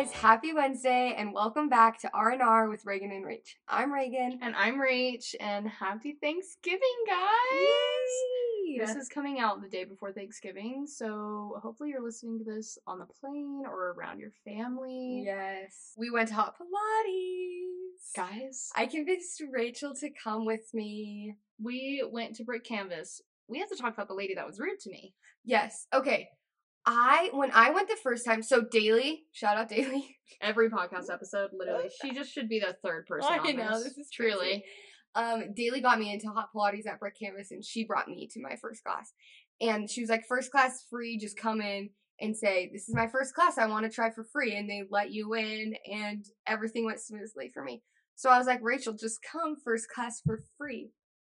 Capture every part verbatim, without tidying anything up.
guys, happy Wednesday and welcome back to R and R with Reagan and Rach. I'm Reagan. And I'm Rach, and happy Thanksgiving, guys! Yay! This is coming out the day before Thanksgiving, so hopefully you're listening to this on the plane or around your family. Yes. We went to Hot Pilates. Guys, I convinced Rachel to come with me. we went to Brick Canvas. We have to talk about the lady that was rude to me. Yes. Okay. I, when I went the first time, so Daily, shout out Daily. Every podcast episode, literally. She just should be the third person on I know, this. this is truly. crazy. Um, Daily got me into Hot Pilates at Brick Canvas, and she brought me to my first class. And she was like, first class free, just come in and say, this is my first class, I want to try for free. And they let you in, and everything went smoothly for me. So I was like, Rachel, just come first class for free.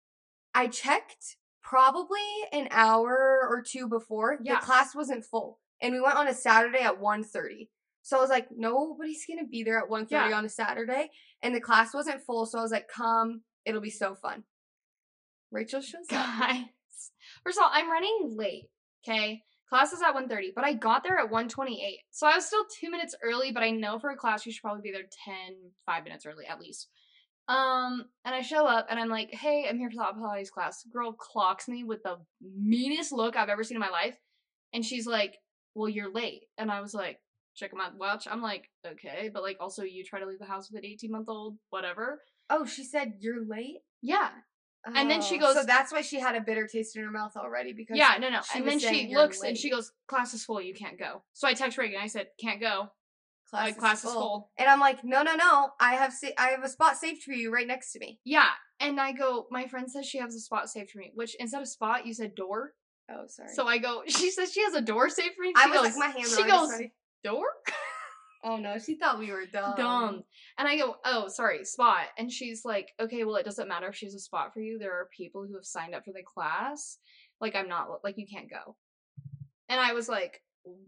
I checked probably an hour or two before. Yeah. The class wasn't full. And we went on a Saturday at one thirty. So I was like, nobody's going to be there at one thirty Yeah. on a Saturday. And the class wasn't full. So I was like, come, it'll be so fun. Rachel shows up. Guys, first of all, I'm running late, okay? Class is at one thirty, but I got there at one twenty-eight. So I was still two minutes early, but I know for a class you should probably be there ten, five minutes early at least. Um, and I show up and I'm like, hey, I'm here for the Hot Pilates class. Girl clocks me with the meanest look I've ever seen in my life. And she's like, well, you're late. And I was like, check my watch. I'm like, okay, but like also you try to leave the house with an eighteen month old, whatever. Oh, she said, you're late? Yeah. And then she Oh, goes- So that's why she had a bitter taste in her mouth already. Because Yeah, no, no. she And was then saying she you're looks and late. she goes, class is full, you can't go. So I text Reagan, I said, can't go. class, Like, class is full. And I'm like, no, no, no. I have sa- I have a spot saved for you right next to me. Yeah. And I go, my friend says she has a spot saved for me, which instead of spot, you said door. Oh, sorry. So I go, she says she has a door saved for me. I She was goes, like, my hands she are goes, already door? Oh no, she thought we were dumb. Dumb. And I go, oh, sorry, spot. And she's like, okay, well, it doesn't matter if she has a spot for you. There are people who have signed up for the class. Like, I'm not, like, you can't go. And I was like,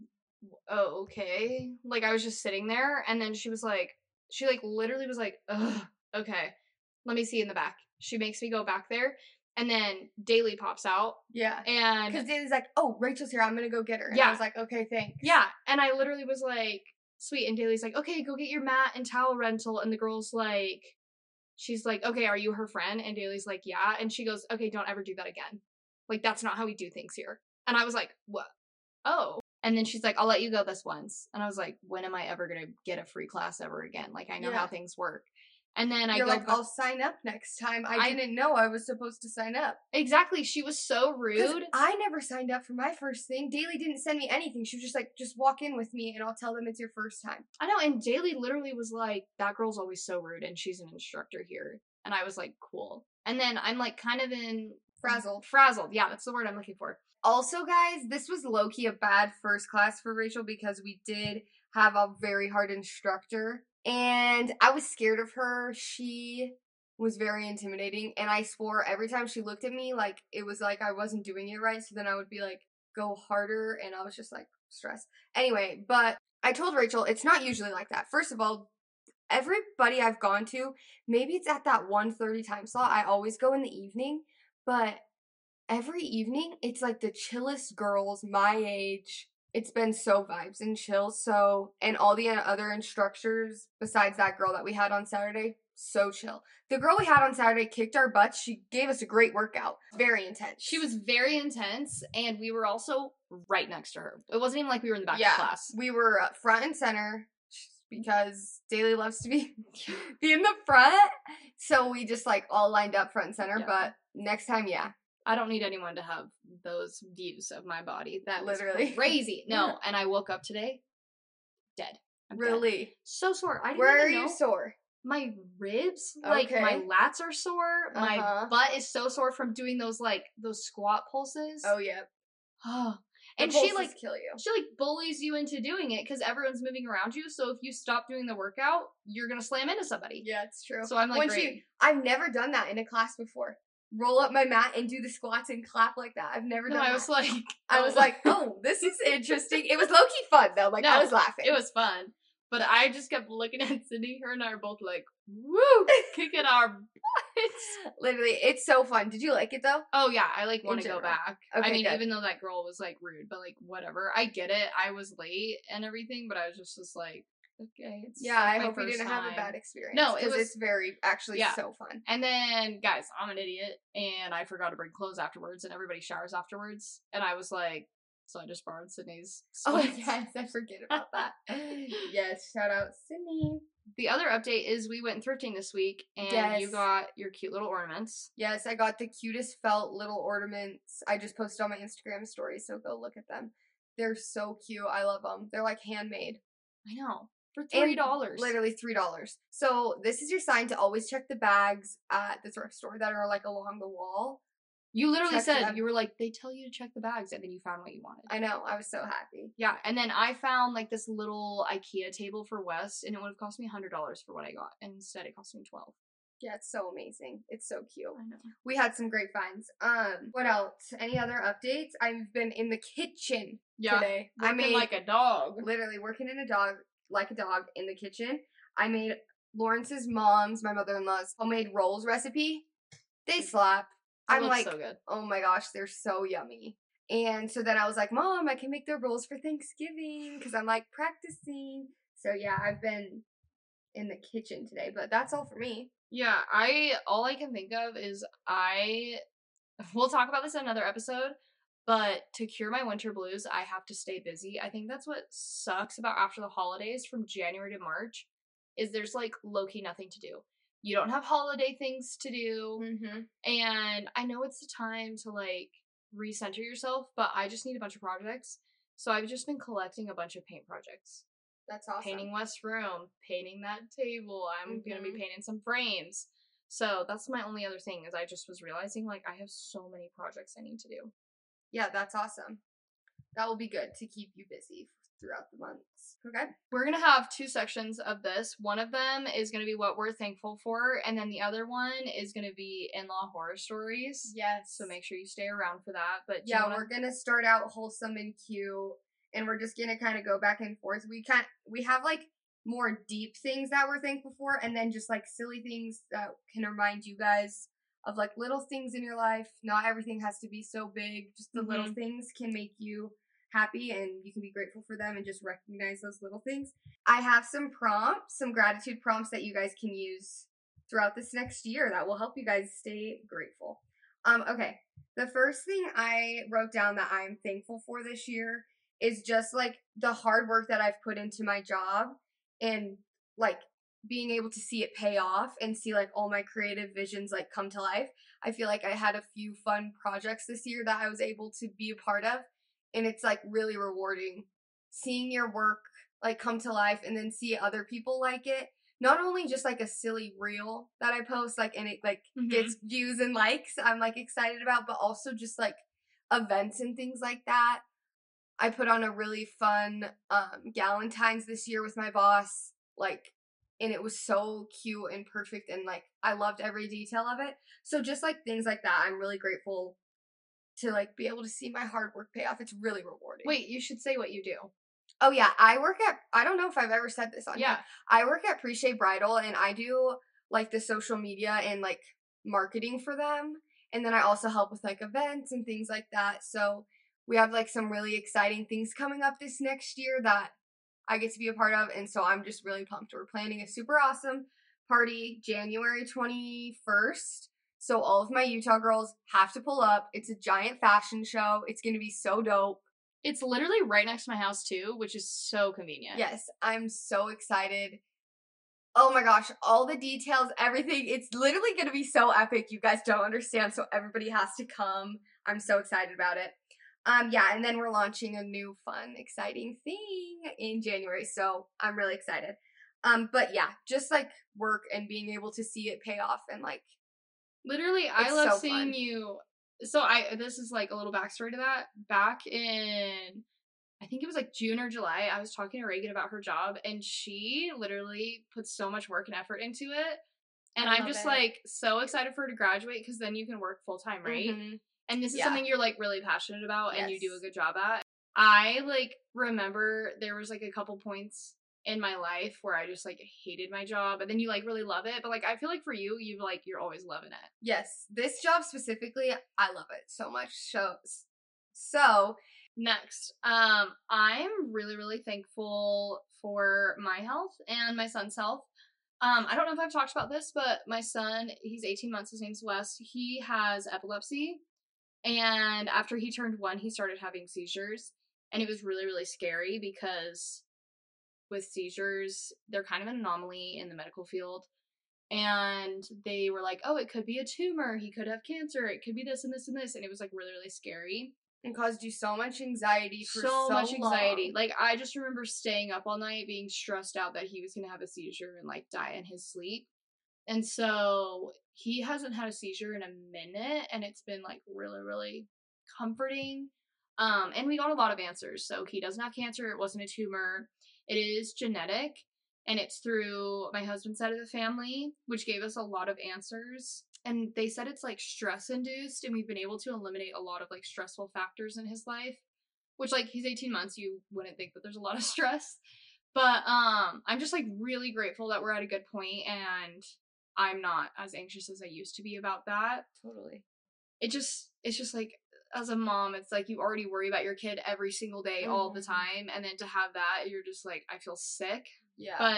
oh, okay. Like, I was just sitting there. And then she was like, she, like, literally was like, ugh, okay. Let me see in the back. She makes me go back there. And then Daily pops out. Yeah. And Because Daisy's like, oh, Rachel's here. I'm going to go get her. And Yeah. I was like, okay, thanks. yeah, and I literally was like, sweet. And Daily's like, okay, go get your mat and towel rental. And the girl's like, she's like, okay, are you her friend? And Daily's like, yeah. And she goes, okay, don't ever do that again. Like, that's not how we do things here. And I was like, what? Oh. And then she's like, I'll let you go this once. And I was like, when am I ever going to get a free class ever again? Like, I know Yeah. how things work. And then I You're go, like, back- I'll sign up next time. I, I- didn't know I was supposed to sign up. exactly. She was so 'Cause rude. I never signed up for my first thing. Daily didn't send me anything. She was just like, just walk in with me and I'll tell them it's your first time. I know, and Daily literally was like, that girl's always so rude, and she's an instructor here. And I was like, cool. And then I'm like kind of in... Frazzled. Frazzled, yeah, that's the word I'm looking for. Also, guys, this was low-key a bad first class for Rachel because we did have a very hard instructor. And I was scared of her. She was very intimidating. And I swore every time she looked at me, like, it was like I wasn't doing it right. So then I would be like, go harder. And I was just like, stressed. Anyway, but I told Rachel, it's not usually like that. First of all, everybody I've gone to, maybe it's at that one thirty time slot. I always go in the evening. But every evening, it's like the chillest girls my age. It's been so vibes and chill. So, and all the other instructors besides that girl that we had on Saturday, so chill. The girl we had on Saturday kicked our butts. She gave us a great workout. Very intense. She was very intense, and we were also right next to her. It wasn't even like we were in the back yeah, of class. we were uh, front and center because Daily loves to be be in the front. So we just like all lined up front and center. Yeah. But next time, yeah. I don't need anyone to have those views of my body. That was Literally. crazy. No, and I woke up today dead. I'm dead. Really? So sore. I didn't Where are even you know. sore? My ribs, like my Okay. lats are sore. My Uh-huh. butt is so sore from doing those like those squat pulses. Oh, yeah. Oh. The And she pulses like kill you. she like bullies you into doing it because everyone's moving around you. So if you stop doing the workout, you're gonna slam into somebody. Yeah, it's true. So I'm like, When great. she, I've never done that in a class before. Roll up my mat and do the squats and clap like that. I've never No, done I that. was like, I was oh. like, oh, this is interesting. It was low key fun though. Like I No, was laughing. It was fun. But I just kept looking at Sydney. Her and I are both like, woo, kicking our butts. Literally, it's so fun. Did you like it though? Oh yeah, I like In want to go general. back. Okay, I mean, good. even though that girl was like rude, but like whatever. I get it. I was late and everything, but I was just, just like, Okay, it's Yeah, like I my hope we first didn't have a time. bad experience. No, it 'cause was- it's very, actually Yeah. so fun. And then, guys, I'm an idiot, and I forgot to bring clothes afterwards, and everybody showers afterwards, and I was like, so I just borrowed Sydney's Oh, sweats. yes, I forget about that. Yes, shout out Sydney. The other update is we went thrifting this week, and Yes. you got your cute little ornaments. Yes, I got the cutest felt little ornaments. I just posted on my Instagram story, so go look at them. They're so cute. I love them. They're like handmade. I know. For three dollars. And literally three dollars. So this is your sign to always check the bags at the thrift store that are like along the wall. You literally Check said, them. you were like, they tell you to check the bags, and then you found what you wanted. I know. I was so happy. Yeah, and then I found like this little IKEA table for Wes, and it would have cost me one hundred dollars for what I got, and instead it cost me twelve dollars. Yeah, it's so amazing. It's so cute. I know. We had some great finds. Um, what else? Any other updates? I've been in the kitchen Yeah, today. I working made like a dog. literally working in a dog like a dog in the kitchen. I made Lawrence's mom's, my mother-in-law's homemade rolls recipe. They slap. It I'm looks like, so good. oh my gosh, they're so yummy. And so then I was like, Mom, I can make the rolls for Thanksgiving because I'm like practicing. So yeah, I've been in the kitchen today, but that's all for me. Yeah, I all I can think of is I we'll talk about this in another episode, but to cure my winter blues, I have to stay busy. I think that's what sucks about after the holidays from January to March is there's like low-key nothing to do. You don't have holiday things to do, Mm-hmm. and I know it's the time to like recenter yourself, but I just need a bunch of projects. So I've just been collecting a bunch of paint projects. That's awesome. Painting West Room, painting that table. I'm gonna be Mhm. painting some frames. So that's my only other thing is I just was realizing like I have so many projects I need to do. Yeah, that's awesome. That will be good to keep you busy throughout the months. Okay. We're gonna have two sections of this. One of them is gonna be what we're thankful for, and then the other one is gonna be in-law horror stories. Yes. So make sure you stay around for that. But do you Yeah, wanna- we're gonna start out wholesome and cute, and we're just gonna kind of go back and forth. We can't. We have like more deep things that we're thankful for, and then just like silly things that can remind you guys of like little things in your life. Not everything has to be so big. Just the little Mhm. things can make you happy, and you can be grateful for them and just recognize those little things. I have some prompts, some gratitude prompts that you guys can use throughout this next year that will help you guys stay grateful. Um, okay. The first thing I wrote down that I'm thankful for this year is just like the hard work that I've put into my job and like being able to see it pay off and see like all my creative visions like come to life. I feel like I had a few fun projects this year that I was able to be a part of, and it's like really rewarding seeing your work like come to life and then see other people like it. Not only just like a silly reel that I post like and it like Mhm. gets views and likes I'm like excited about, but also just like events and things like that. I put on a really fun um Galentine's this year with my boss, like, and it was so cute and perfect, and like I loved every detail of it. So just like things like that, I'm really grateful to like be able to see my hard work pay off. It's really rewarding. Wait, you should say what you do. Oh yeah, I work at, I don't know if I've ever said this on Yeah. here. I work at Pre-Shea Bridal, and I do like the social media and like marketing for them. And then I also help with like events and things like that. So we have like some really exciting things coming up this next year that I get to be a part of. And so I'm just really pumped. We're planning a super awesome party January twenty-first. So all of my Utah girls have to pull up. It's a giant fashion show. It's going to be so dope. It's literally right next to my house too, which is so convenient. Yes, I'm so excited. Oh my gosh, all the details, everything. It's literally going to be so epic. You guys don't understand, so everybody has to come. I'm so excited about it. Um, yeah, and then we're launching a new fun, exciting thing in January, so I'm really excited. Um, but yeah, just like work and being able to see it pay off and like, Literally, I It's love so seeing fun. you. So I this is like a little backstory to that. Back in I think it was like June or July, I was talking to Reagan about her job, and she literally puts so much work and effort into it. And I I'm love just it. like so excited for her to graduate because then you can work full time, right? Mhm. And this is Yeah. something you're like really passionate about and you do a Yes. good job at. I like remember there was like a couple points in my life where I just like hated my job, and then you like really love it. But like I feel like for you, you like you're always loving it. Yes, this job specifically, I love it so much. So, so Next, um, I'm really, really thankful for my health and my son's health. Um, I don't know if I've talked about this, but my son, he's eighteen months, his name's Wes, he has epilepsy, and after he turned one, he started having seizures, and it was really, really scary because with seizures, they're kind of an anomaly in the medical field, and they were like, oh, it could be a tumor, he could have cancer, it could be this and this and this, and it was, like, really, really scary. And caused you so much anxiety for so, so much anxiety. long. Like, I just remember staying up all night being stressed out that he was gonna have a seizure and, like, die in his sleep. And so he hasn't had a seizure in a minute, and it's been, like, really, really comforting. Um, and we got a lot of answers. So he doesn't have cancer, it wasn't a tumor. It is genetic, and it's through my husband's side of the family, which gave us a lot of answers. And they said it's, like, stress-induced, and we've been able to eliminate a lot of, like, stressful factors in his life. Which, like, he's eighteen months, you wouldn't think that there's a lot of stress. But, um, I'm just, like, really grateful that we're at a good point, and I'm not as anxious as I used to be about that. Totally. It just, it's just, like, as a mom, it's, like, you already worry about your kid every single day, mm-hmm. all the time, and then to have that, you're just, like, I feel sick. Yeah. But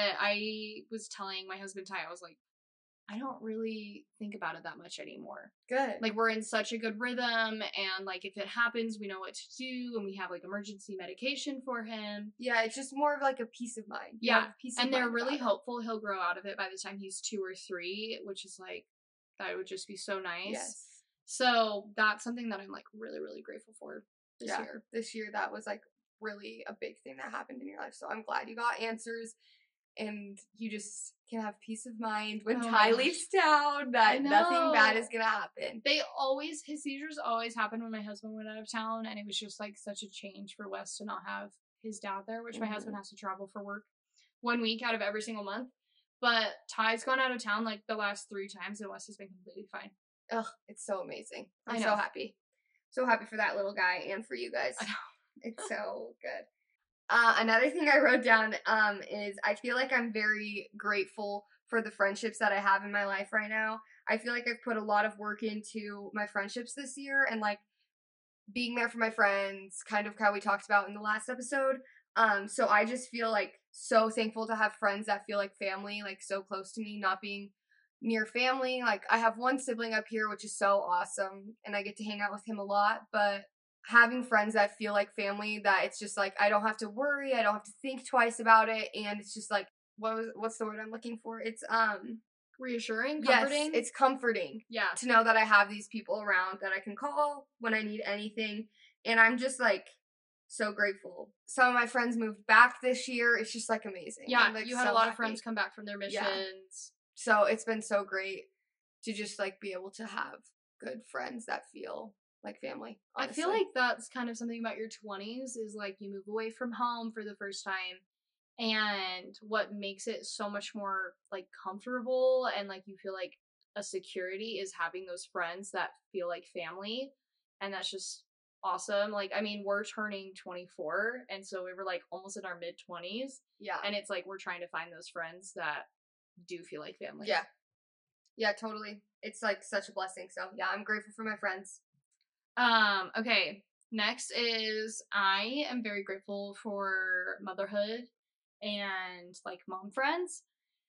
I was telling my husband, Ty, I was like, I don't really think about it that much anymore. Good. Like, we're in such a good rhythm, and, like, if it happens, we know what to do, and we have, like, emergency medication for him. Yeah, it's just more of, like, a peace of mind. You Yeah, peace of and they're mind really about it. hopeful he'll grow out of it by the time he's two or three, which is, like, that would just be so nice. Yes. So, that's something that I'm, like, really, really grateful for this yeah, year. This year, that was, like, really a big thing that happened in your life, so I'm glad you got answers. And you just can have peace of mind when oh Ty leaves town that nothing bad is gonna happen. They always, his seizures always happened when my husband went out of town, and it was just, like, such a change for Wes to not have his dad there, which mm-hmm. my husband has to travel for work one week out of every single month. But Ty's gone out of town, like, the last three times, and Wes has been completely fine. Ugh, it's so amazing. I'm I know. so happy. So happy for that little guy and for you guys. I know. It's so good. Uh, another thing I wrote down um, is I feel like I'm very grateful for the friendships that I have in my life right now. I feel like I've put a lot of work into my friendships this year and, like, being there for my friends, kind of how we talked about in the last episode. Um, so I just feel, like, so thankful to have friends that feel like family, like, so close to me, not being near family. Like, I have one sibling up here, which is so awesome, and I get to hang out with him a lot, but having friends that feel like family, that it's just, like, I don't have to worry, I don't have to think twice about it, and it's just, like, what was, what's the word I'm looking for? It's, um... reassuring? Comforting? Yes, it's comforting. Yeah. To know that I have these people around that I can call when I need anything, and I'm just, like, so grateful. Some of my friends moved back this year, it's just, like, amazing. Yeah, I'm, like, you had so a lot happy. of friends come back from their missions. Yeah. So it's been so great to just, like, be able to have good friends that feel like family, honestly. I feel like that's kind of something about your twenties is, like, you move away from home for the first time, and what makes it so much more, like, comfortable and, like, you feel like a security is having those friends that feel like family, and that's just awesome. Like, I mean, we're turning twenty-four, and so we were, like, almost in our mid-twenties. Yeah. And it's, like, we're trying to find those friends that do feel like family. Yeah. Yeah, totally. It's, like, such a blessing, so, yeah, I'm grateful for my friends. Um, okay, next is I am very grateful for motherhood and, like, mom friends.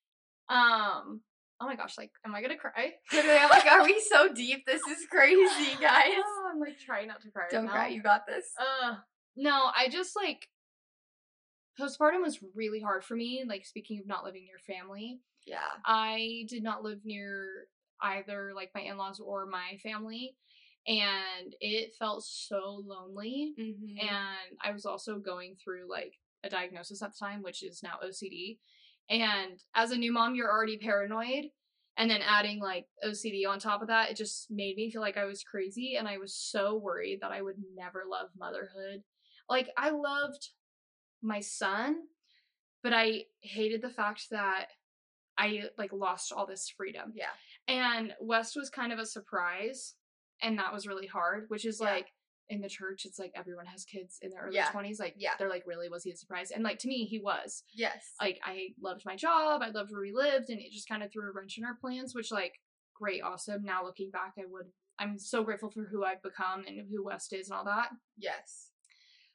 Um, oh my gosh, like, am I gonna cry? Literally, I'm like, are we so deep? This is crazy, guys. Oh, I'm, like, trying not to cry Don't right cry, now. you got this. Uh, no, I just, like, postpartum was really hard for me, like, speaking of not living near family. Yeah. I did not live near either, like, my in-laws or my family, and it felt so lonely, mm-hmm. and I was also going through, like, a diagnosis at the time, which is now O C D, and as a new mom, you're already paranoid, and then adding, like, O C D on top of that, it just made me feel like I was crazy, and I was so worried that I would never love motherhood. Like, I loved my son, but I hated the fact that I, like, lost all this freedom. Yeah. And West was kind of a surprise, and that was really hard, which is, yeah. like, in the church, it's like everyone has kids in their early yeah. twenties. Like, yeah. they're like, really, was he a surprise? And, like, to me, he was. Yes. Like, I loved my job, I loved where we lived, and it just kind of threw a wrench in our plans, which, like, great, awesome. Now looking back, I would, I'm so grateful for who I've become and who West is and all that. Yes.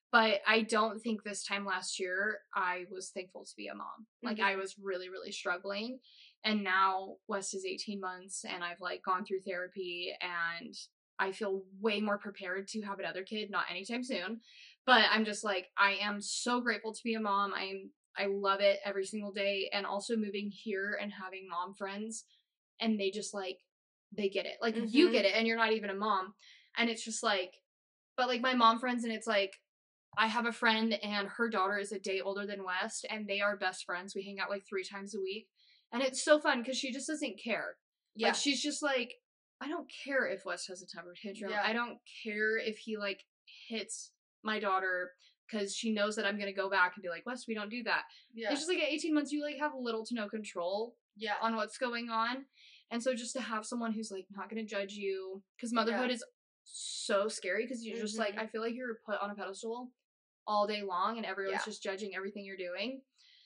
But I don't think this time last year I was thankful to be a mom. Like, Mhm. I was really, really struggling. And now West is eighteen months and I've like gone through therapy and I feel way more prepared to have another kid, not anytime soon. But I'm just like, I am so grateful to be a mom. I'm I love it every single day. And also moving here and having mom friends, and they just like they get it. Like, you Mhm. get it and you're not even a mom. And it's just like, but like my mom friends, and it's like, I have a friend and her daughter is a day older than West, and they are best friends. We hang out like three times a week. And it's so fun because she just doesn't care. Yeah. Like, she's just like, I don't care if West has a temper tantrum. Yeah. I don't care if he like hits my daughter, because she knows that I'm going to go back and be like, West, we don't do that. Yeah. It's just like at eighteen months, you like have little to no control Yeah. on what's going on. And so just to have someone who's like not going to judge you, because motherhood Yeah. is so scary, because you're just like, Mhm. I feel like you're put on a pedestal all day long and everyone's Yeah. just judging everything you're doing.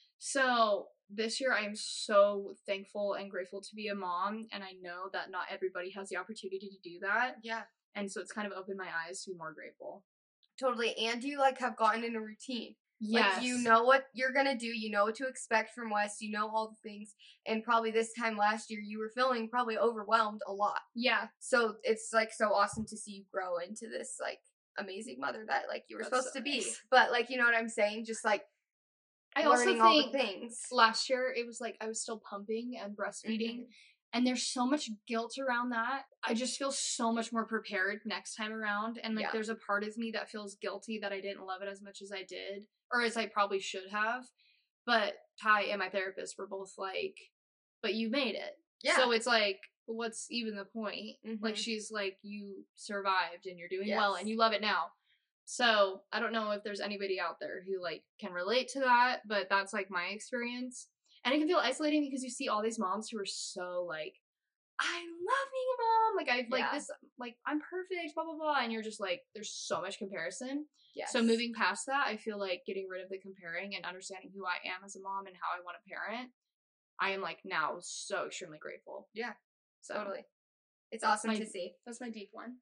So this year I am so thankful and grateful to be a mom, and I know that not everybody has the opportunity to do that. Yeah. And so it's kind of opened my eyes to be more grateful. Totally. And you like have gotten in a routine. Yes. Like, you know what you're gonna do, you know what to expect from Wes, you know all the things. And probably this time last year you were feeling probably overwhelmed a lot. Yeah. So it's like so awesome to see you grow into this like amazing mother that like you were That's supposed so to be. nice. But like, you know what I'm saying? Just like I also learning all the think things. last year it was like I was still pumping and breastfeeding. Mhm. And there's so much guilt around that. I just feel so much more prepared next time around. And like, Yeah. there's a part of me that feels guilty that I didn't love it as much as I did, or as I probably should have. But Ty and my therapist were both like, but you made it. Yeah. So it's like, what's even the point? Mhm. Like, she's like, you survived and you're doing Yes. well and you love it now. So I don't know if there's anybody out there who like can relate to that, but that's like my experience. And it can feel isolating because you see all these moms who are so like, I love being a mom. Like, I've like Yeah. this, like, I'm perfect, blah, blah, blah. And you're just like, there's so much comparison. Yes. So moving past that, I feel like getting rid of the comparing and understanding who I am as a mom and how I want to parent, I am like now so extremely grateful. Yeah. So Totally. It's that's awesome my- to see. That's my deep one.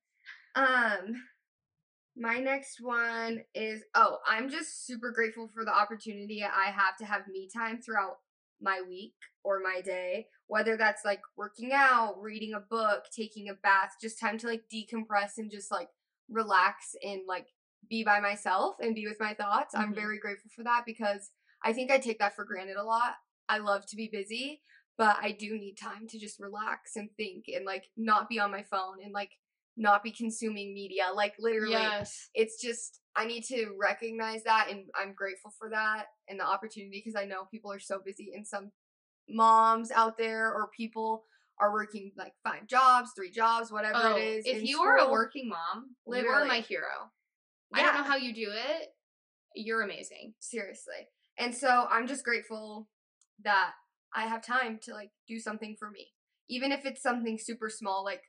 Um, my next one is, oh, I'm just super grateful for the opportunity I have to have me time throughout my week or my day, whether that's like working out, reading a book, taking a bath, just time to like decompress and just like relax and like be by myself and be with my thoughts. I'm Mhm. very grateful for that because I think I take that for granted a lot. I love to be busy, but I do need time to just relax and think and like not be on my phone and like not be consuming media. Like, literally, Yes. it's just, I need to recognize that, and I'm grateful for that and the opportunity because I know people are so busy, and some moms out there or people are working like five jobs, three jobs, whatever Oh, it is. if in you are a school. working mom, you are Literally. my hero. I Yeah. don't know how you do it. You're amazing. Seriously. And so I'm just grateful that I have time to like do something for me. Even if it's something super small, like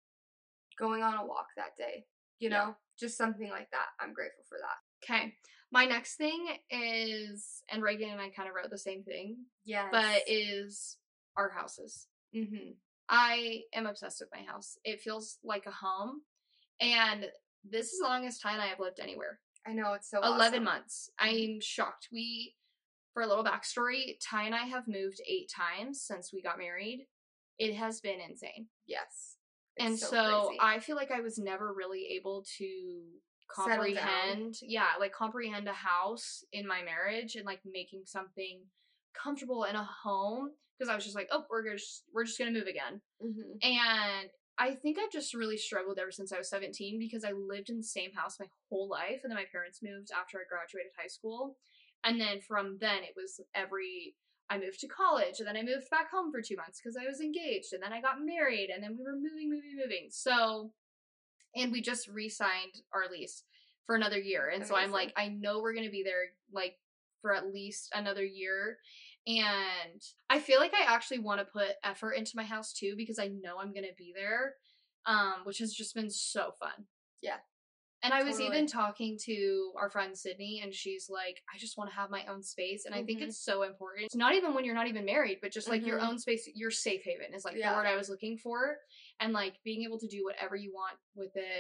going on a walk that day, you know, Yeah. just something like that. I'm grateful for that. Okay. My next thing is, and Reagan and I kind of wrote the same thing, Yes. but is our houses. Mm-hmm. I am obsessed with my house. It feels like a home. And this is the longest Ty and I have lived anywhere. I know, it's so eleven awesome. months. I'm shocked. We, for a little backstory, Ty and I have moved eight times since we got married. It has been insane. Yes. It's And so, so, crazy. I feel like I was never really able to Settle down. comprehend, yeah, like comprehend a house in my marriage and like making something comfortable in a home, because I was just like, oh, we're just we're just gonna move again. Mm-hmm. And I think I've just really struggled ever since I was seventeen because I lived in the same house my whole life, and then my parents moved after I graduated high school. And then from then it was every, I moved to college, and then I moved back home for two months because I was engaged, and then I got married, and then we were moving, moving, moving. So, and we just re-signed our lease for another year. And so I'm Amazing. like, I know we're going to be there like for at least another year. And I feel like I actually want to put effort into my house too, because I know I'm going to be there, um, which has just been so fun. Yeah. And I was Totally. even talking to our friend Sydney, and she's like, I just want to have my own space. And I think Mhm. it's so important. It's not even when you're not even married, but just like your Mhm. own space, your safe haven is like Yeah. the word I was looking for. And like being able to do whatever you want with it.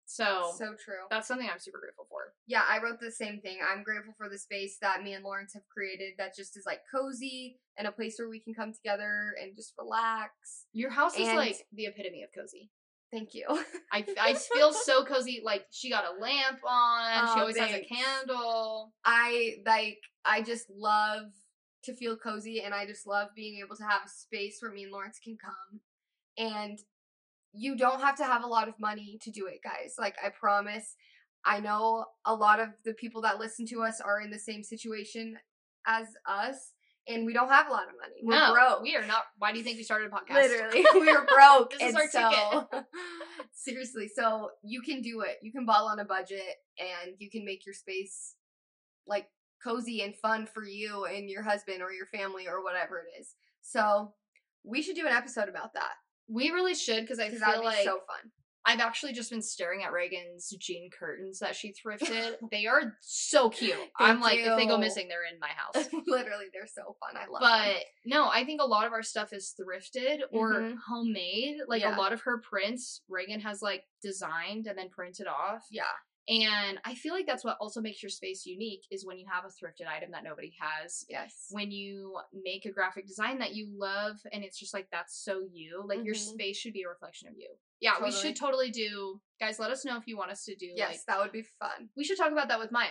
So, So true. That's something I'm super grateful for. Yeah, I wrote the same thing. I'm grateful for the space that me and Lawrence have created that just is like cozy and a place where we can come together and just relax. Your house is And- like the epitome of cozy. Thank you. I, I feel so cozy. Like, she got a lamp on. she Oh, always has thanks. a candle. I like I just love to feel cozy, and I just love being able to have a space where me and Lawrence can come. And you don't have to have a lot of money to do it, guys. Like, I promise. I know a lot of the people that listen to us are in the same situation as us, and we don't have a lot of money. We're no, broke. we are not. Why do you think we started a podcast? Literally, we were broke. This is and our so, ticket. Seriously, so you can do it. You can ball on a budget, and you can make your space like cozy and fun for you and your husband or your family or whatever it is. So we should do an episode about that We really should, because I because feel that'd be like so fun. I've actually just been staring at Reagan's jean curtains that she thrifted. They are so cute. I'm like, if they go you. missing, they're in my house. Literally, they're so fun. I love But them. no, I think a lot of our stuff is thrifted or Mhm. homemade. Like Yeah. a lot of her prints, Reagan has like designed and then printed off. Yeah. And I feel like that's what also makes your space unique is when you have a thrifted item that nobody has. Yes. When you make a graphic design that you love and it's just like that's so you. Like your Mhm. space should be a reflection of you. Yeah, we Totally. should totally do guys, let us know if you want us to do Yes, like that would be fun. we should talk about that with Maya.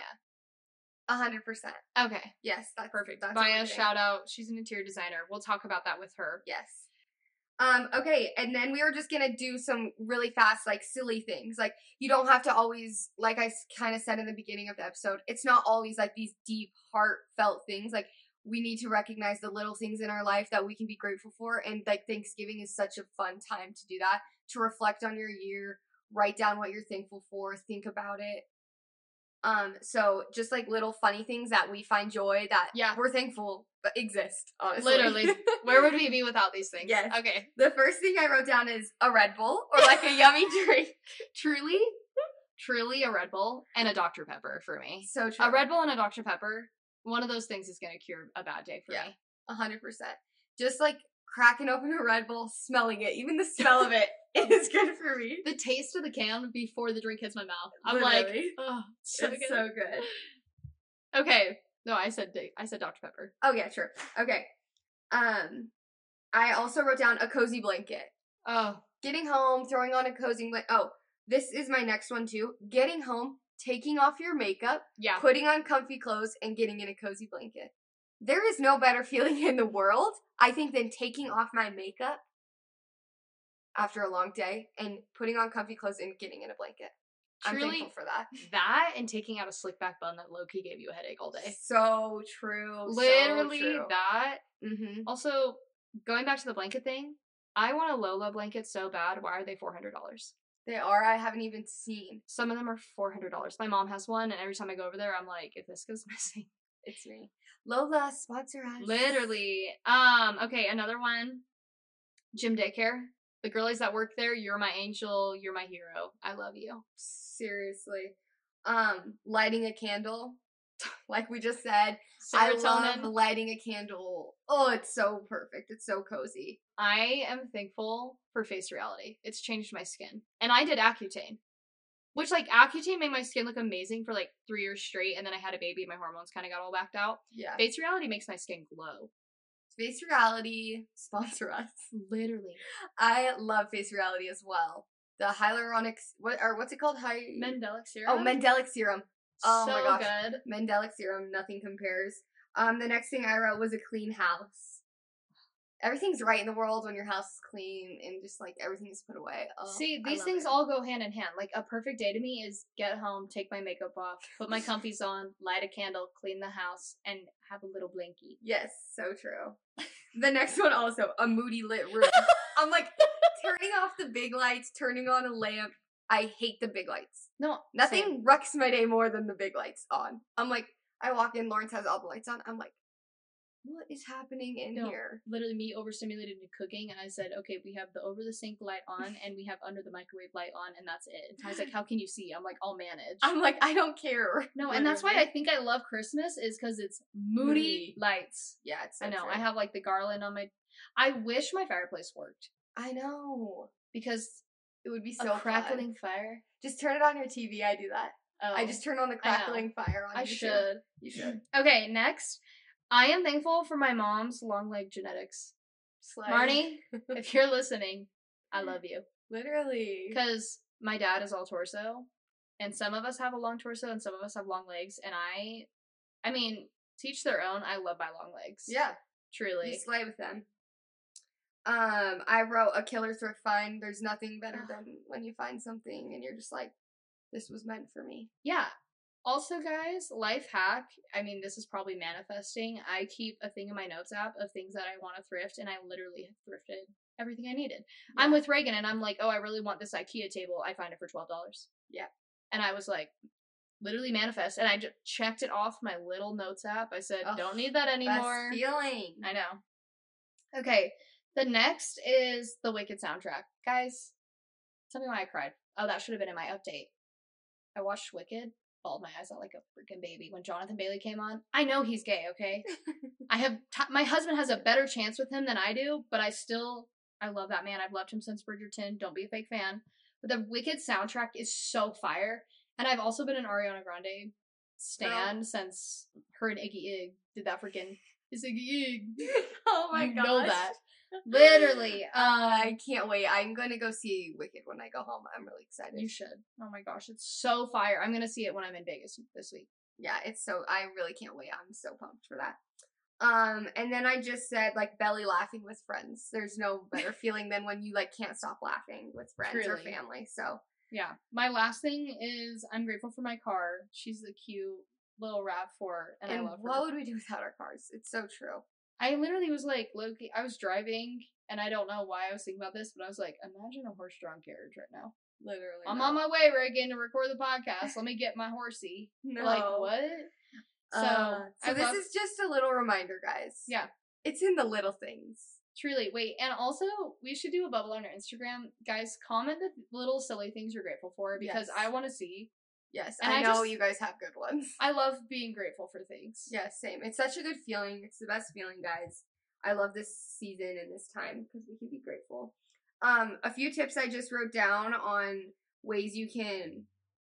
A hundred percent. Okay. Yes, that's Perfect. That's what we're Maya, doing. shout out. She's an interior designer. We'll talk about that with her. Yes. Um, okay, and then we were just gonna do some really fast, like, silly things. Like, you don't have to always, like I kind of said in the beginning of the episode, it's not always, like, these deep, heartfelt things. Like, we need to recognize the little things in our life that we can be grateful for, and, like, Thanksgiving is such a fun time to do that, to reflect on your year, write down what you're thankful for, think about it. Um, so just, like, little funny things that we find joy that Yeah. we're thankful but exist, honestly. Literally. Where would we be without these things? Yes. Okay. The first thing I wrote down is a Red Bull or like a yummy drink. Truly, truly a Red Bull and a Doctor Pepper for me. So true. A Red Bull and a Doctor Pepper, one of those things is going to cure a bad day for Yeah. me. A hundred percent. Just like cracking open a Red Bull, smelling it, even the smell of it is good for me. The taste of the can before the drink hits my mouth. I'm Literally. like, oh, so it's good. so good. Okay. No, I said I said Doctor Pepper. Oh yeah, sure. Okay. Um, I also wrote down a cozy blanket. Oh, Getting home, throwing on a cozy blanket. Oh, this is my next one too. Getting home, taking off your makeup, yeah. putting on comfy clothes, and getting in a cozy blanket. There is no better feeling in the world, I think, than taking off my makeup after a long day and putting on comfy clothes and getting in a blanket. I'm Truly, thankful for that. that and taking out a slick back bun that low-key gave you a headache all day. So true. Literally so true. that. Mm-hmm. Also, going back to the blanket thing, I want a Lola blanket so bad. Why are they four hundred dollars? They are. I haven't even seen. Some of them are four hundred dollars. My mom has one, and every time I go over there, I'm like, if this goes missing. It's me. Lola, sponsor us. Literally. Um, okay, another one. Gym daycare. The girlies that work there, you're my angel, you're my hero. I love you. Seriously. Um, lighting a candle. Like we just said. I love Serotonin. lighting a candle. Oh, it's so perfect. It's so cozy. I am thankful for Face Reality. It's changed my skin. And I did Accutane. Which, like, Accutane made my skin look amazing for, like, three years straight, and then I had a baby and my hormones kind of got all backed out. Yeah. Face Reality makes my skin glow. Face Reality, sponsor us. Literally. I love Face Reality as well. The hyaluronic, what or what's it called? Hy- Mandelic serum. oh, Mandelic Serum. Oh so my gosh. good. Mandelic Serum, nothing compares. Um, the next thing I wrote was a clean house. Everything's right in the world when your house is clean and just like everything is put away. Oh, See, I these love things it. all go hand in hand. Like, a perfect day to me is get home, take my makeup off, put my comfies on, light a candle, clean the house, and have a little blankie. Yes, so true. The next one also, a moody lit room. I'm like, turning off the big lights, turning on a lamp. I hate the big lights. No, Nothing same. wrecks my day more than the big lights on. I'm like, I walk in, Lawrence has all the lights on. I'm like, what is happening in No. here? Literally me overstimulated in cooking, and I said, okay, we have the over the sink light on, and we have under the microwave light on, and that's it. And Ty's like, how can you see? I'm like, I'll manage. I'm like, I don't care. no, and that's why I Literally. think I love Christmas is because it's moody, Moody. lights. Yeah, it's so I know. true. I have like the garland on my. I wish my fireplace worked I know. because It would be a so crackling fun. fire. Just turn it on your T V. I do that. Oh, I just turn on the crackling fire on I YouTube. should. You should. Okay, next. I am thankful for my mom's long leg genetics. Slay. Marnie, if you're listening, I love you. Literally. Because my dad is all torso, and some of us have a long torso, and some of us have long legs, and I, I mean, teach their own. I love my long legs. Yeah. Truly. You slay with them. Um, I wrote a killer thrift find. There's nothing better than when you find something and you're just like, this was meant for me. Yeah. Also, guys, life hack. I mean, this is probably manifesting. I keep a thing in my notes app of things that I want to thrift, and I literally have thrifted everything I needed. Yeah. I'm with Reagan, and I'm like, oh, I really want this IKEA table. I find it for twelve dollars. Yeah. And I was like, literally manifest, and I just checked it off my little notes app. I said, oh, don't need that anymore. Best feeling. I know. Okay, the next is the Wicked soundtrack. Guys, tell me why I cried. Oh, that should have been in my update. I watched Wicked. Bawled my eyes out like a freaking baby when Jonathan Bailey came on. I know he's gay, okay? I have t- my husband has a better chance with him than I do, but I still I love that man. I've loved him since Bridgerton. Don't be a fake fan. But the Wicked soundtrack is so fire, and I've also been an Ariana Grande stan oh. since her and Iggy Ig did that freaking is Iggy Ig. Oh my god, know that. Literally. Um, uh, I can't wait. I'm going to go see Wicked when I go home. I'm really excited. You should. Oh my gosh, it's so fire. I'm going to see it when I'm in Vegas this week. Yeah, it's so, I really can't wait. I'm so pumped for that. Um, and then I just said, like, belly laughing with friends. There's no better feeling than when you, like, can't stop laughing with friends really? Or family, so. Yeah. My last thing is I'm grateful for my car. She's a cute little RAV four, and, and I love her. What would we do without our cars? It's so true. I literally was like, Loki, I was driving, and I don't know why I was thinking about this, but I was like, imagine a horse-drawn carriage right now. Literally. I'm no. on my way, Reagan, to record the podcast. Let me get my horsey. No. Like, what? So, uh, so I this love- is just a little reminder, guys. Yeah. It's in the little things. Truly. Wait, and also, we should do a bubble on our Instagram. Guys, comment the little silly things you're grateful for, because yes. I want to see. Yes, and I, I know just, you guys have good ones. I love being grateful for things. Yeah, same. It's such a good feeling. It's the best feeling, guys. I love this season and this time because we can be grateful. Um, a few tips I just wrote down on ways you can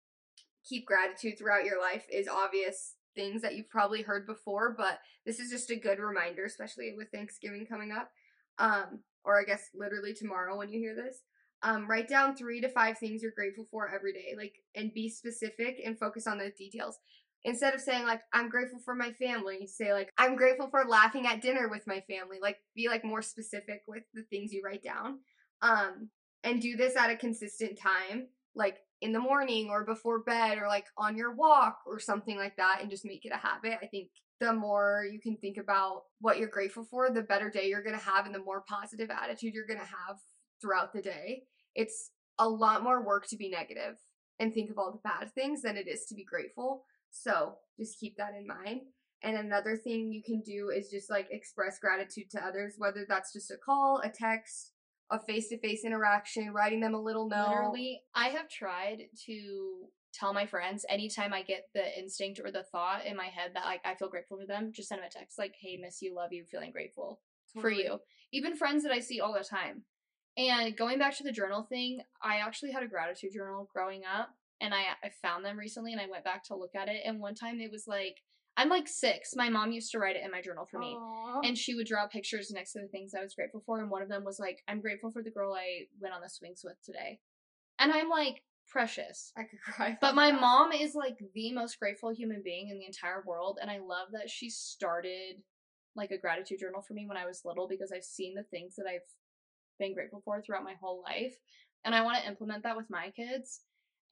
keep gratitude throughout your life is obvious things that you've probably heard before, but this is just a good reminder, especially with Thanksgiving coming up. Um, or I guess literally tomorrow when you hear this. Um, write down three to five things you're grateful for every day, like, and be specific and focus on the details. Instead of saying, like, I'm grateful for my family, say, like, I'm grateful for laughing at dinner with my family. Like, be, like, more specific with the things you write down. Um, and do this at a consistent time, like, in the morning or before bed or, like, on your walk or something like that, and just make it a habit. I think the more you can think about what you're grateful for, the better day you're going to have and the more positive attitude you're going to have throughout the day. It's a lot more work to be negative and think of all the bad things than it is to be grateful. So just keep that in mind. And another thing you can do is just like express gratitude to others, whether that's just a call, a text, a face-to-face interaction, writing them a little note. Literally, I have tried to tell my friends anytime I get the instinct or the thought in my head that like I feel grateful for them, just send them a text like, hey, miss you, love you, feeling grateful totally. For you. Even friends that I see all the time. And going back to the journal thing, I actually had a gratitude journal growing up, and I, I found them recently, and I went back to look at it, and one time it was like, I'm like six. My mom used to write it in my journal for me, Aww. And she would draw pictures next to the things I was grateful for, and one of them was like, I'm grateful for the girl I went on the swings with today. And I'm like, precious. I could cry. But my that. mom is like the most grateful human being in the entire world, and I love that she started like a gratitude journal for me when I was little, because I've seen the things that I've been grateful for throughout my whole life, and I want to implement that with my kids.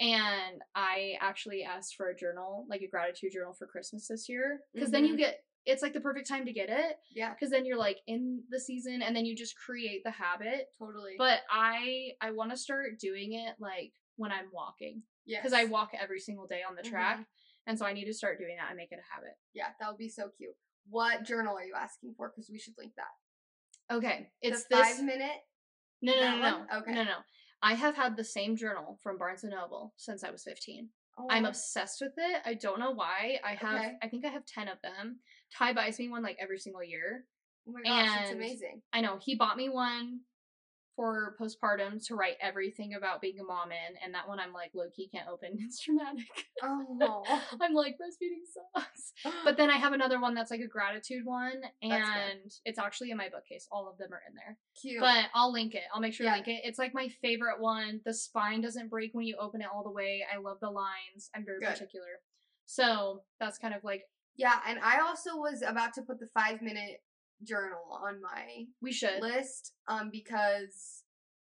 And I actually asked for a journal, like a gratitude journal for Christmas this year, because mm-hmm. then you get, it's like the perfect time to get it. Yeah. Because then you're like in the season, and then you just create the habit. Totally. But I I want to start doing it like when I'm walking. Yeah. Because I walk every single day on the track, mm-hmm. and so I need to start doing that and make it a habit. Yeah, that would be so cute. What journal are you asking for? Because we should link that. Okay, it's the this five minute. No, no, no, no, no. Okay. No, no. I have had the same journal from Barnes and Noble since I was fifteen. Oh. I'm obsessed with it. I don't know why. I have, okay. I think I have ten of them. Ty buys me one like every single year. Oh my gosh, that's amazing. I know. He bought me one for postpartum to write everything about being a mom in, and that one I'm like low-key can't open. It's dramatic. Oh. I'm like, breastfeeding sucks. But then I have another one that's like a gratitude one, and it's actually in my bookcase. All of them are in there. Cute. But I'll link it. I'll make sure Yeah. to link it. It's like my favorite one. The spine doesn't break when you open it all the way. I love the lines. I'm very Good. particular. So that's kind of like... Yeah, and I also was about to put the five-minute journal on my we should list um, because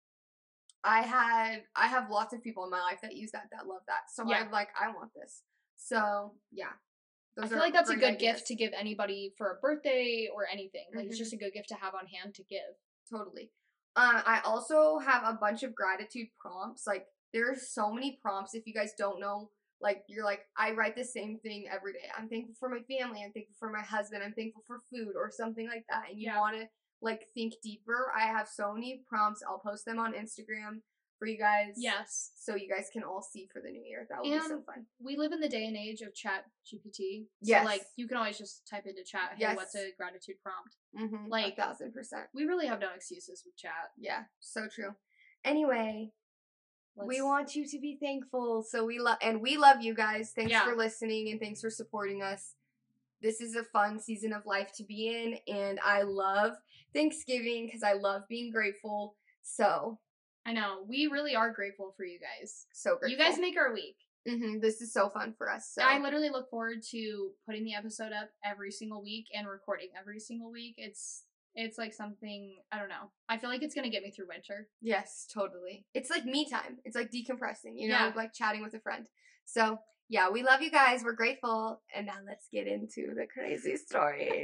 I had I have lots of people in my life that use that, that love that. So yeah. I'm like, I want this. So, yeah. Those I feel like that's a good ideas. gift to give anybody for a birthday or anything. Like, Mm-hmm. it's just a good gift to have on hand to give. Totally. Uh, I also have a bunch of gratitude prompts. Like, there's so many prompts. If you guys don't know, like, you're like, I write the same thing every day. I'm thankful for my family. I'm thankful for my husband. I'm thankful for food or something like that. And you yeah. want to, like, think deeper. I have so many prompts. I'll post them on Instagram for you guys. Yes. So you guys can all see for the new year. That would and be so fun. We live in the day and age of Chat G P T. So, yes. like, you can always just type into chat, hey, yes. what's a gratitude prompt? Mm-hmm. Like, a thousand percent. We really have no excuses with chat. Yeah, so true. Anyway, Let's... we want you to be thankful. So we love, and we love you guys. Thanks yeah. for listening and thanks for supporting us. This is a fun season of life to be in, and I love Thanksgiving because I love being grateful. So I know we really are grateful for you guys. So grateful. You guys make our week. Mm-hmm. This is so fun for us. So. I literally look forward to putting the episode up every single week and recording every single week. It's it's like something, I don't know. I feel like it's gonna get me through winter. Yes, totally. It's like me time. It's like decompressing, you know, yeah. like chatting with a friend. So yeah, we love you guys. We're grateful. And now let's get into the crazy stories.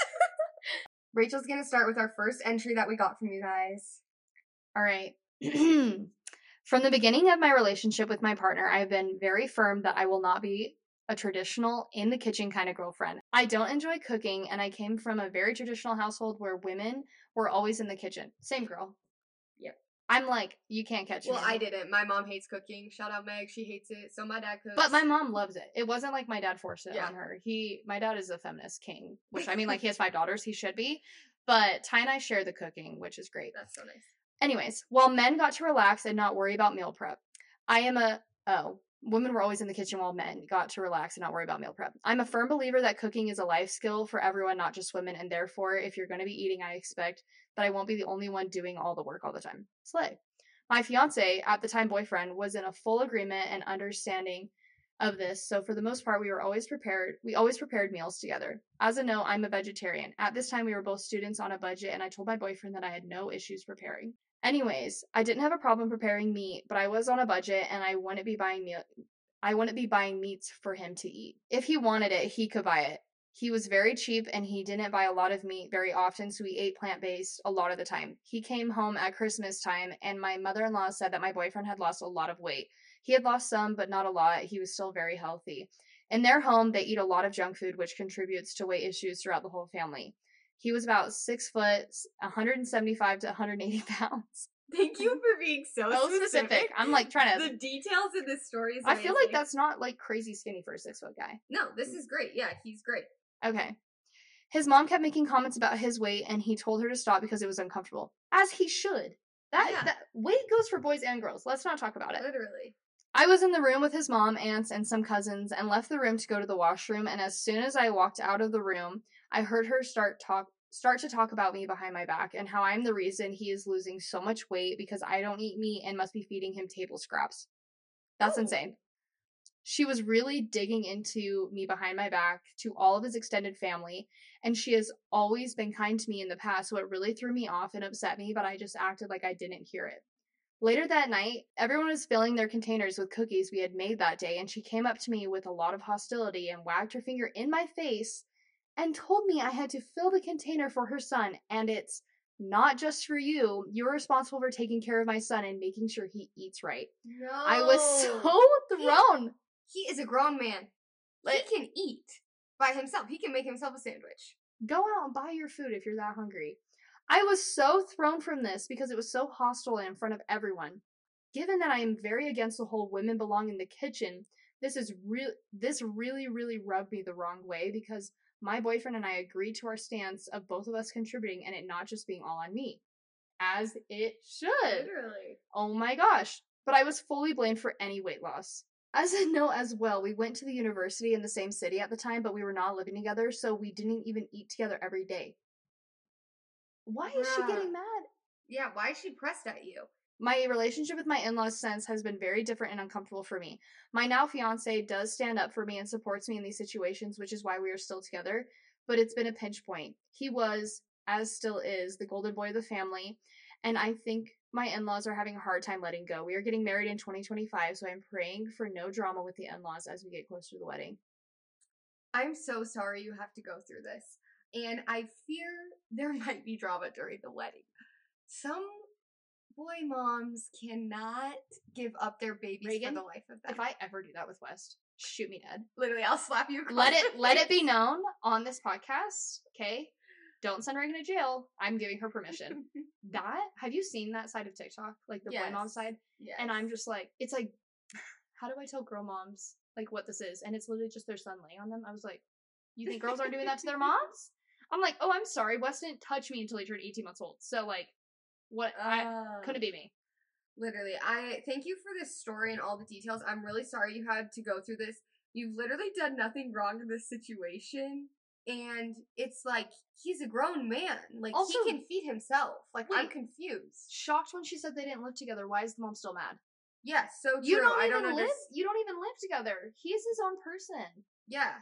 Rachel's going to start with our first entry that we got from you guys. All right. From the beginning of my relationship with my partner, I've been very firm that I will not be a traditional in the kitchen kind of girlfriend. I don't enjoy cooking, and I came from a very traditional household where women were always in the kitchen. Same girl. Yep. I'm like, you can't catch me. Well, I didn't. My mom hates cooking. Shout out Meg. She hates it. So my dad cooks. But my mom loves it. It wasn't like my dad forced it yeah. on her. He, my dad is a feminist king, which I mean, like he has five daughters. He should be. But Ty and I share the cooking, which is great. That's so nice. Anyways, while men got to relax and not worry about meal prep, I am a, oh, women were always in the kitchen while men got to relax and not worry about meal prep. I'm a firm believer that cooking is a life skill for everyone, not just women. And therefore, if you're going to be eating, I expect that I won't be the only one doing all the work all the time. Slay. My fiance, at the time boyfriend, was in a full agreement and understanding of this. So for the most part, we were always prepared. We always prepared meals together. As a note, I'm a vegetarian. At this time, we were both students on a budget, and I told my boyfriend that I had no issues preparing. Anyways, I didn't have a problem preparing meat, but I was on a budget, and I wouldn't be buying meat. I wouldn't be buying meats for him to eat. If he wanted it, he could buy it. He was very cheap, and he didn't buy a lot of meat very often, so we ate plant-based a lot of the time. He came home at Christmas time, and my mother-in-law said that my boyfriend had lost a lot of weight. He had lost some, but not a lot. He was still very healthy. In their home, they eat a lot of junk food, which contributes to weight issues throughout the whole family. He was about six foot, one hundred seventy-five to one hundred eighty pounds. Thank you for being so, so specific. specific. I'm like trying to... The details in this story is I amazing. feel like that's not like crazy skinny for a six foot guy. No, this is great. Yeah, he's great. Okay. His mom kept making comments about his weight, and he told her to stop because it was uncomfortable. As he should. That, yeah. that weight goes for boys and girls. Let's not talk about it. Literally. I was in the room with his mom, aunts, and some cousins, and left the room to go to the washroom, and as soon as I walked out of the room, I heard her start talk start to talk about me behind my back, and how I'm the reason he is losing so much weight because I don't eat meat and must be feeding him table scraps. That's oh. insane. She was really digging into me behind my back to all of his extended family, and she has always been kind to me in the past, so it really threw me off and upset me, but I just acted like I didn't hear it. Later that night, everyone was filling their containers with cookies we had made that day, and she came up to me with a lot of hostility and wagged her finger in my face and told me I had to fill the container for her son, and it's not just for you. You're responsible for taking care of my son and making sure he eats right. No. I was so thrown. He, he is a grown man. Like, he can eat by himself. He can make himself a sandwich. Go out and buy your food if you're that hungry. I was so thrown from this because it was so hostile and in front of everyone. Given that I am very against the whole women belong in the kitchen, this is real. This really, really rubbed me the wrong way because my boyfriend and I agreed to our stance of both of us contributing and it not just being all on me. as it should. Literally. Oh my gosh. But I was fully blamed for any weight loss. As a note as well, we went to the university in the same city at the time, but we were not living together, so we didn't even eat together every day. Why is she Bruh. getting mad? Yeah, why is she pressed at you? My relationship with my in-laws since has been very different and uncomfortable for me. My now fiance does stand up for me and supports me in these situations, which is why we are still together, but it's been a pinch point. He was, as still is, the golden boy of the family, and I think my in-laws are having a hard time letting go. We are getting married in twenty twenty-five, so I'm praying for no drama with the in-laws as we get closer to the wedding. I'm so sorry you have to go through this, and I fear there might be drama during the wedding. Some boy moms cannot give up their babies Reagan, for the life of them. If I ever do that with West, shoot me dead. Literally, I'll slap you across Let it the let it face. be known on this podcast, okay? Don't send Reagan to jail. I'm giving her permission. That, have you seen that side of TikTok? Like the Yes. boy mom side? Yes. And I'm just like, it's like, how do I tell girl moms like what this is? And it's literally just their son laying on them. I was like, you think girls aren't doing that to their moms? I'm like, oh, I'm sorry. Wes didn't touch me until he turned eighteen months old. So like, what? I Uh, couldn't be me. Literally, I thank you for this story and all the details. I'm really sorry you had to go through this. You've literally done nothing wrong in this situation. And it's like, he's a grown man. Like, Also- he can feed himself. Like, I'm Wait. confused. Shocked when she said they didn't live together. Why is the mom still mad? Yes, so true. You don't I even don't live. underst- You don't even live together. He's his own person. Yeah.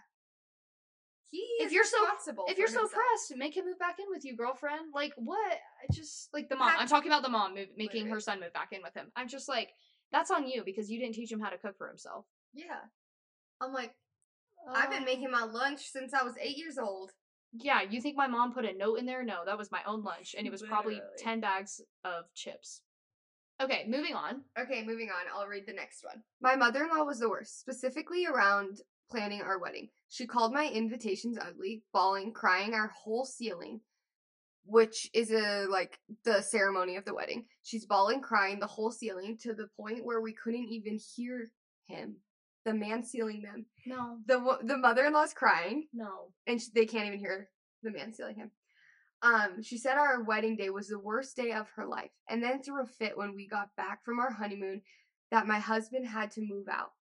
He If is you're so- responsible If for you're so himself. pressed, make him move back in with you, girlfriend. Like, what? I just, like, the mom. Heck- I'm talking about the mom move, making her Literally. son move back in with him. I'm just like, that's on you because you didn't teach him how to cook for himself. Yeah. I'm like, I've been making my lunch since I was eight years old. Yeah, you think my mom put a note in there? No, that was my own lunch, and it was probably Literally. ten bags of chips. Okay, moving on. Okay, moving on. I'll read the next one. My mother-in-law was the worst, specifically around planning our wedding. She called my invitations ugly, bawling, crying our whole ceiling, which is a like the ceremony of the wedding. She's bawling, crying the whole ceiling to the point where we couldn't even hear him, the man sealing them. No, The wo- the mother-in-law's crying, no. and sh- they can't even hear the man sealing him. Um, she said our wedding day was the worst day of her life, and then threw a fit when we got back from our honeymoon that my husband had to move out.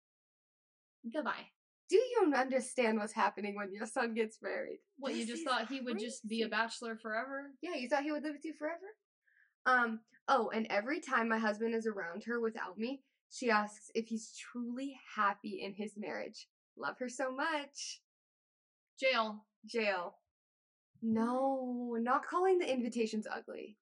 Goodbye. Do you understand what's happening when your son gets married? What, you This just is thought he would just be a crazy. bachelor forever? Yeah, you thought he would live with you forever? Um, oh, and every time my husband is around her without me, she asks if he's truly happy in his marriage. Love her so much. Jail. Jail. No, not calling the invitations ugly.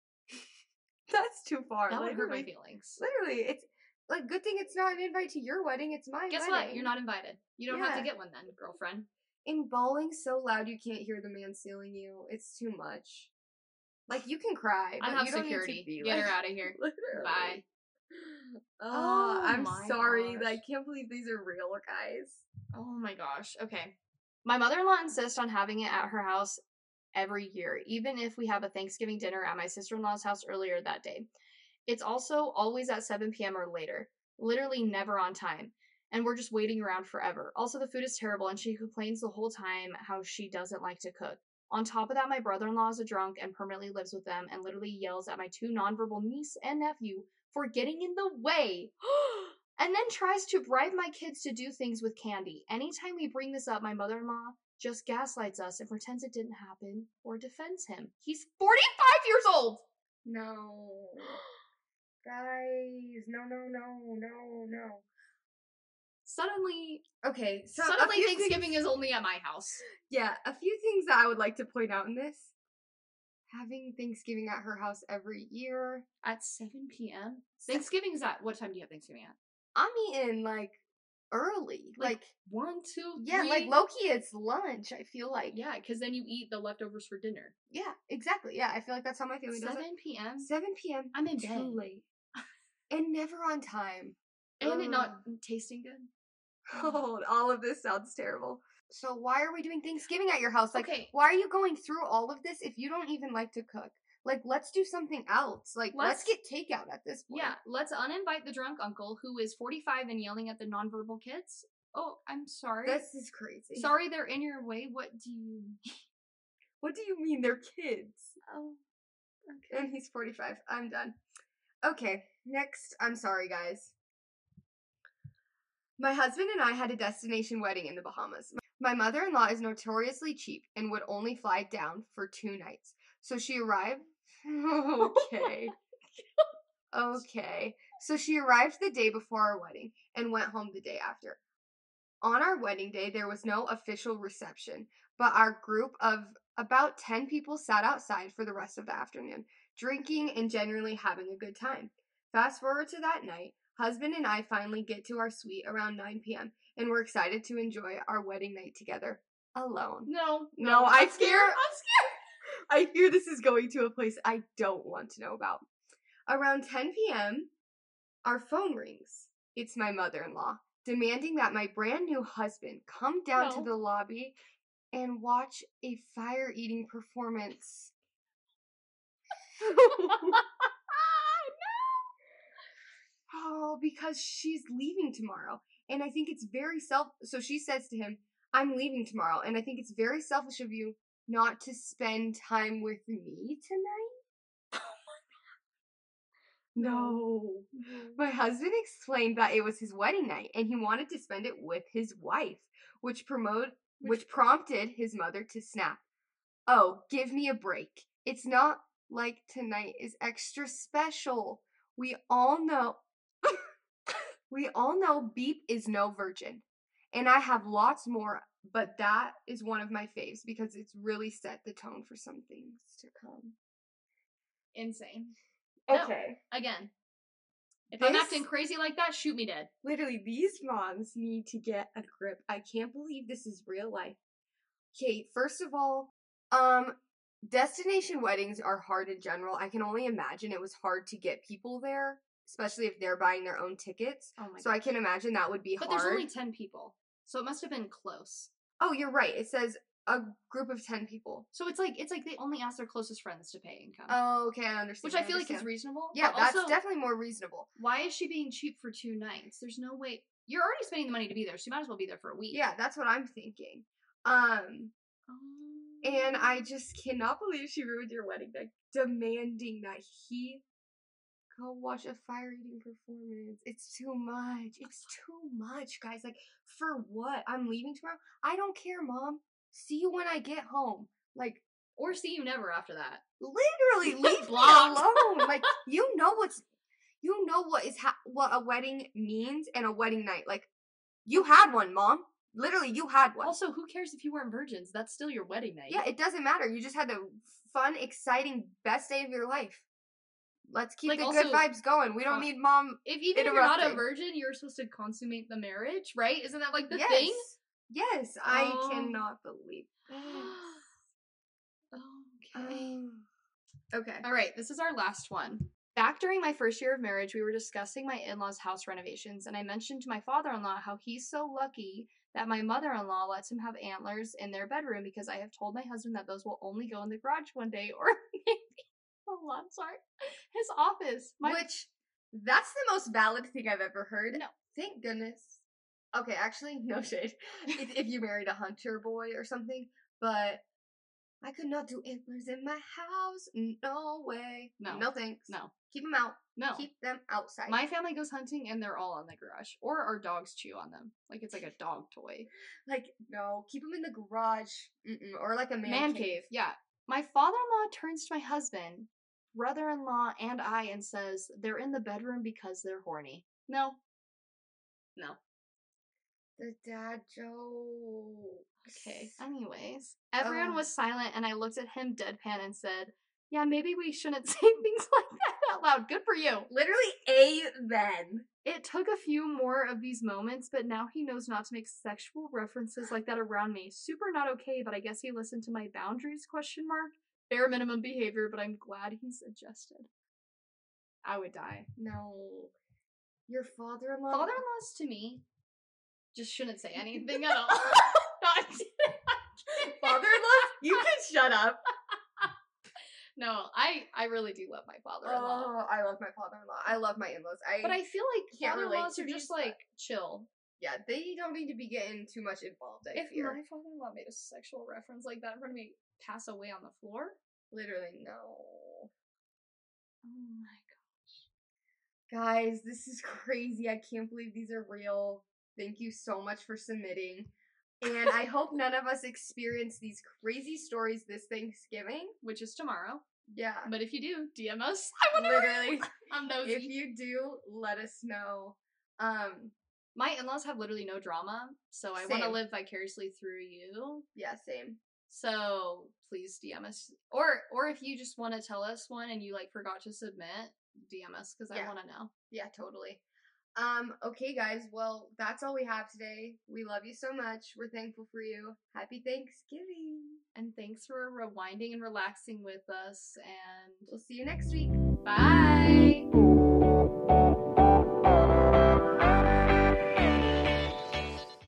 That's too far. That would hurt my literally. feelings. Literally, it's like good thing it's not an invite to your wedding. It's my Guess wedding. what? You're not invited. You don't have to Yeah. get one then, girlfriend. In bawling so loud you can't hear the man sealing you. It's too much. Like you can cry, but I have you don't security. need to be Get like, her out of here. literally. Bye. Oh, Oh I'm my sorry. gosh. I can't believe these are real, guys. Oh my gosh. Okay. My mother-in-law insists on having it at her house every year, even if we have a Thanksgiving dinner at my sister-in-law's house earlier that day. It's also always at seven p.m. or later. Literally never on time. And we're just waiting around forever. Also, the food is terrible, and she complains the whole time how she doesn't like to cook. On top of that, my brother-in-law is a drunk and permanently lives with them and literally yells at my two nonverbal niece and nephew for getting in the way. And then tries to bribe my kids to do things with candy. Anytime we bring this up, my mother-in-law just gaslights us and pretends it didn't happen or defends him. He's forty-five years old! No. Guys, no, no, no, no, no. Suddenly, Okay, so a suddenly few Thanksgiving things- is only at my house. Yeah, a few things that I would like to point out in this. Having Thanksgiving at her house every year. At seven p.m.? Thanksgiving is at, what time do you have Thanksgiving at? I'm eating like early. Like, Like, One, two, yeah, three? like low-key it's lunch, I feel like. Yeah, because then you eat the leftovers for dinner. Yeah, exactly. Yeah, I feel like that's how my family does seven p.m.? it. seven p.m. I'm in too bed. late. And never on time. And it not Ugh. tasting good. Oh, all of this sounds terrible. So why are we doing Thanksgiving at your house? Like, Okay. why are you going through all of this if you don't even like to cook? Like, let's do something else. Like, let's, Let's- get takeout at this point. Yeah, let's uninvite the drunk uncle who is forty-five and yelling at the nonverbal kids. Oh, I'm sorry. This is crazy. Sorry they're in your way. What do you... What do you mean they're kids? Oh, Okay. And he's forty-five. I'm done. Okay, next. I'm sorry, guys. My husband and I had a destination wedding in the Bahamas. My mother-in-law is notoriously cheap and would only fly down for two nights. So she arrived. Okay. Okay. So she arrived the day before our wedding and went home the day after. On our wedding day, there was no official reception, but our group of about ten people sat outside for the rest of the afternoon, drinking and generally having a good time. Fast forward to that night, husband and I finally get to our suite around nine p.m., and we're excited to enjoy our wedding night together. Alone. No. No, I I'm fear- scared. I'm scared. I fear this is going to a place I don't want to know about. Around ten p.m., our phone rings. It's my mother-in-law, demanding that my brand new husband come down No. to the lobby and watch a fire-eating performance. Oh, because she's leaving tomorrow. And I think it's very self- so she says to him, I'm leaving tomorrow, and I think it's very selfish of you not to spend time with me tonight. No. My husband explained that it was his wedding night and he wanted to spend it with his wife, which promote which prompted his mother to snap. Oh, give me a break. It's not like tonight is extra special. We all know we all know Beep is no virgin. And I have lots more, but that is one of my faves because it's really set the tone for some things to come. Insane. No. Okay. Again. If I'm This- acting crazy like that, shoot me dead. Literally, these moms need to get a grip. I can't believe this is real life. Okay, first of all, um, destination weddings are hard in general. I can only imagine it was hard to get people there, especially if they're buying their own tickets. Oh my So I can imagine that would be But hard. there's only ten people. So it must have been close. Oh, you're right. It says a group of ten people. So it's like it's like they only ask their closest friends to pay and come. Oh, okay, I understand. Which I feel like understand. is reasonable. Yeah, but that's also, definitely more reasonable. why is she being cheap for two nights? There's no way. You're already spending the money to be there, so you might as well be there for a week. Yeah, that's what I'm thinking. Um, Um, and I just cannot believe she ruined your wedding night, demanding that he go watch a fire eating performance. It's too much. It's too much, guys. Like, for what? I'm leaving tomorrow? I don't care, Mom. See you when I get home. Like, or see you never after that. literally, leave me Blocked. alone. Like, you know what's, you know what is ha- what a wedding means and a wedding night. Like, you had one, Mom. Literally, you had one. Also, who cares if you weren't virgins? That's still your wedding night. Yeah, it doesn't matter. You just had the fun, exciting, best day of your life. Let's keep Like, the also, good vibes going. We don't uh, need Mom. If even if you're not a interrupting. virgin, you're supposed to consummate the marriage, right? Isn't that like the yes. thing? Yes, I Oh. cannot believe this. Okay. Um, okay. All right, this is our last one. Back during my first year of marriage, we were discussing my in-laws' house renovations, and I mentioned to my father-in-law how he's so lucky that my mother-in-law lets him have antlers in their bedroom because I have told my husband that those will only go in the garage one day, or maybe, hold on, sorry, his office. My Which, that's the most valid thing I've ever heard. No. Thank goodness. Okay, actually, no shade. if, if you married a hunter boy or something, but I could not do antlers in my house. No way. No. No thanks. no, Keep them out. no. Keep them outside. My family goes hunting and they're all in the garage, or our dogs chew on them, like it's like a dog toy. Like, no. Keep them in the garage. Mm-mm. Or like a man, Man cave. cave, yeah. My father-in-law turns to my husband, brother-in-law, and I and says they're in the bedroom because they're horny. No. No. The dad joke. Okay. Anyways, everyone Oh. was silent and I looked at him deadpan and said, yeah, maybe we shouldn't say things like that out loud. Good for you. Literally, amen. It took a few more of these moments, but now he knows not to make sexual references like that around me. Super not okay, but I guess he listened to my boundaries, question mark. Bare minimum behavior, but I'm glad he's adjusted. I would die. No. Your father-in-law? Father-in-laws to me just shouldn't say anything at all. No, I'm kidding. I'm kidding. Father-in-law? You can shut up. No, I I really do love my father-in-law. Oh, I love my father-in-law. I love my in-laws. I But I feel like can't relate father-in-laws to are these, just but- like chill. yeah, they don't need to be getting too much involved, I If fear. my father-in-law made a sexual reference like that in front of me, pass away on the floor. Literally, no. Oh my Guys, this is crazy. I can't believe these are real. Thank you so much for submitting. And I hope none of us experience these crazy stories this Thanksgiving. Which is tomorrow. Yeah. But if you do, D M us. I wanna Literally. I'm nosy. If you do, let us know. Um, My in-laws have literally no drama, so I want to Same. live vicariously through you. yeah, same. So please D M us, or or if you just want to tell us one and you like forgot to submit, D M us because I Yeah. want to know. Yeah, totally. Um, okay, guys. Well, that's all we have today. We love you so much. We're thankful for you. Happy Thanksgiving. And thanks for rewinding and relaxing with us. And We'll see you next week. bye.